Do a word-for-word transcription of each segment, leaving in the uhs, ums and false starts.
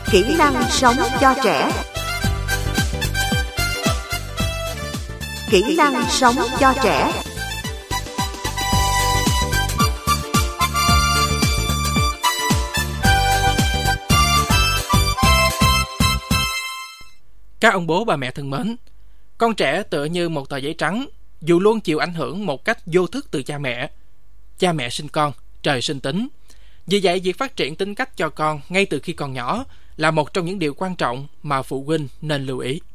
Kỹ năng sống cho trẻ. Kỹ năng sống cho trẻ. Các ông bố bà mẹ thân mến, con trẻ tựa như một tờ giấy trắng, dù luôn chịu ảnh hưởng một cách vô thức từ cha mẹ. Cha mẹ sinh con, trời sinh tính. Vì vậy, việc phát triển tính cách cho con ngay từ khi còn nhỏ là một trong những điều quan trọng mà phụ huynh nên lưu ý.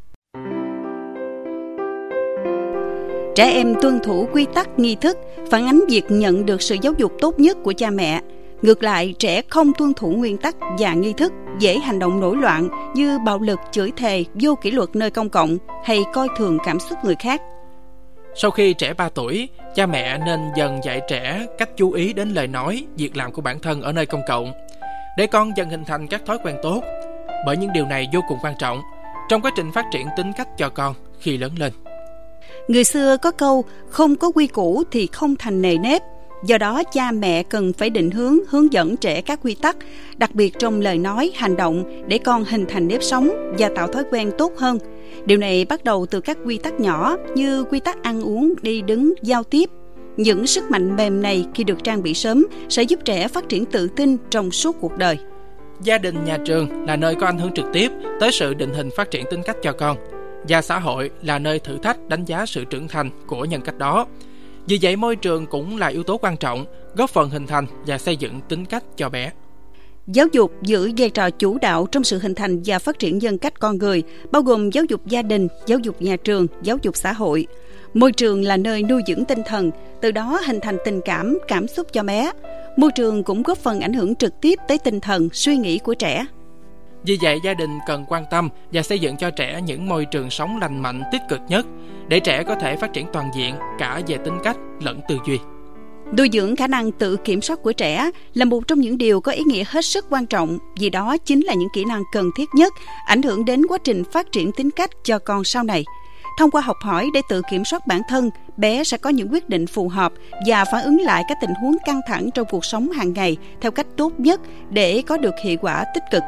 Trẻ em tuân thủ quy tắc nghi thức phản ánh việc nhận được sự giáo dục tốt nhất của cha mẹ. Ngược lại, trẻ không tuân thủ nguyên tắc và nghi thức dễ hành động nổi loạn như bạo lực, chửi thề, vô kỷ luật nơi công cộng hay coi thường cảm xúc người khác. Sau khi trẻ ba tuổi, cha mẹ nên dần dạy trẻ cách chú ý đến lời nói, việc làm của bản thân ở nơi công cộng, để con dần hình thành các thói quen tốt, bởi những điều này vô cùng quan trọng trong quá trình phát triển tính cách cho con khi lớn lên. Người xưa có câu, không có quy củ thì không thành nề nếp. Do đó, cha mẹ cần phải định hướng, hướng dẫn trẻ các quy tắc, đặc biệt trong lời nói, hành động, để con hình thành nếp sống và tạo thói quen tốt hơn. Điều này bắt đầu từ các quy tắc nhỏ như quy tắc ăn uống, đi đứng, giao tiếp. Những sức mạnh mềm này khi được trang bị sớm sẽ giúp trẻ phát triển tự tin trong suốt cuộc đời. Gia đình, nhà trường là nơi có ảnh hưởng trực tiếp tới sự định hình phát triển tính cách cho con, và xã hội là nơi thử thách đánh giá sự trưởng thành của nhân cách đó. Vì vậy, môi trường cũng là yếu tố quan trọng, góp phần hình thành và xây dựng tính cách cho bé. Giáo dục giữ vai trò chủ đạo trong sự hình thành và phát triển nhân cách con người, bao gồm giáo dục gia đình, giáo dục nhà trường, giáo dục xã hội. Môi trường là nơi nuôi dưỡng tinh thần, từ đó hình thành tình cảm, cảm xúc cho bé. Môi trường cũng góp phần ảnh hưởng trực tiếp tới tinh thần, suy nghĩ của trẻ. Vì vậy, gia đình cần quan tâm và xây dựng cho trẻ những môi trường sống lành mạnh, tích cực nhất, để trẻ có thể phát triển toàn diện cả về tính cách lẫn tư duy. Nuôi dưỡng khả năng tự kiểm soát của trẻ là một trong những điều có ý nghĩa hết sức quan trọng, vì đó chính là những kỹ năng cần thiết nhất, ảnh hưởng đến quá trình phát triển tính cách cho con sau này. Thông qua học hỏi để tự kiểm soát bản thân, bé sẽ có những quyết định phù hợp và phản ứng lại các tình huống căng thẳng trong cuộc sống hàng ngày theo cách tốt nhất để có được hiệu quả tích cực.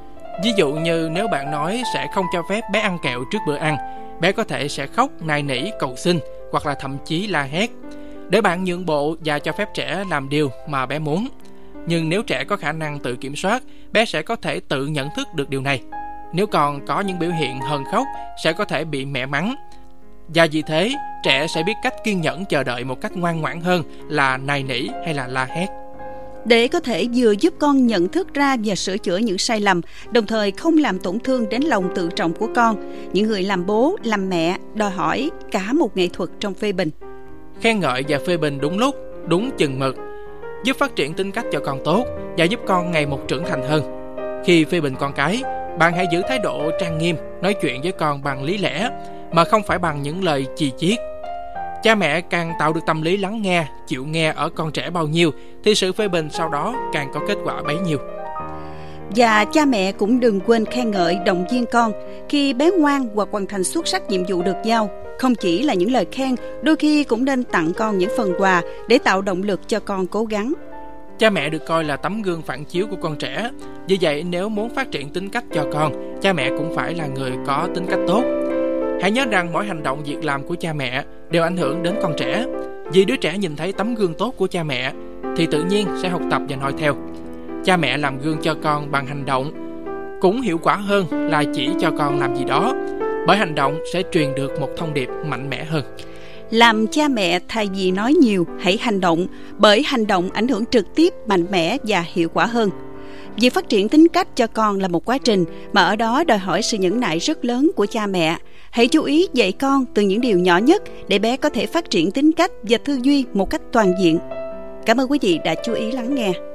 Ví dụ như nếu bạn nói sẽ không cho phép bé ăn kẹo trước bữa ăn, bé có thể sẽ khóc, nài nỉ, cầu xin hoặc là thậm chí la hét. Để bạn nhượng bộ và cho phép trẻ làm điều mà bé muốn. Nhưng nếu trẻ có khả năng tự kiểm soát, bé sẽ có thể tự nhận thức được điều này. Nếu còn có những biểu hiện hờn khóc, sẽ có thể bị mẹ mắng. Và vì thế, trẻ sẽ biết cách kiên nhẫn chờ đợi một cách ngoan ngoãn hơn là nài nỉ hay là la hét. Để có thể vừa giúp con nhận thức ra và sửa chữa những sai lầm, đồng thời không làm tổn thương đến lòng tự trọng của con, những người làm bố, làm mẹ đòi hỏi cả một nghệ thuật trong phê bình. Khen ngợi và phê bình đúng lúc, đúng chừng mực, giúp phát triển tính cách cho con tốt và giúp con ngày một trưởng thành hơn. Khi phê bình con cái, bạn hãy giữ thái độ trang nghiêm, nói chuyện với con bằng lý lẽ, mà không phải bằng những lời chì chiết. Cha mẹ càng tạo được tâm lý lắng nghe, chịu nghe ở con trẻ bao nhiêu, thì sự phê bình sau đó càng có kết quả bấy nhiêu. Và cha mẹ cũng đừng quên khen ngợi, động viên con khi bé ngoan hoặc hoàn thành xuất sắc nhiệm vụ được giao. Không chỉ là những lời khen, đôi khi cũng nên tặng con những phần quà để tạo động lực cho con cố gắng. Cha mẹ được coi là tấm gương phản chiếu của con trẻ. Vì vậy, nếu muốn phát triển tính cách cho con, cha mẹ cũng phải là người có tính cách tốt. Hãy nhớ rằng mỗi hành động, việc làm của cha mẹ đều ảnh hưởng đến con trẻ. Vì đứa trẻ nhìn thấy tấm gương tốt của cha mẹ thì tự nhiên sẽ học tập và noi theo. Cha mẹ làm gương cho con bằng hành động cũng hiệu quả hơn là chỉ cho con làm gì đó, bởi hành động sẽ truyền được một thông điệp mạnh mẽ hơn. Làm cha mẹ thay vì nói nhiều, hãy hành động, bởi hành động ảnh hưởng trực tiếp, mạnh mẽ và hiệu quả hơn. Việc phát triển tính cách cho con là một quá trình mà ở đó đòi hỏi sự nhẫn nại rất lớn của cha mẹ. Hãy chú ý dạy con từ những điều nhỏ nhất để bé có thể phát triển tính cách và tư duy một cách toàn diện. Cảm ơn quý vị đã chú ý lắng nghe.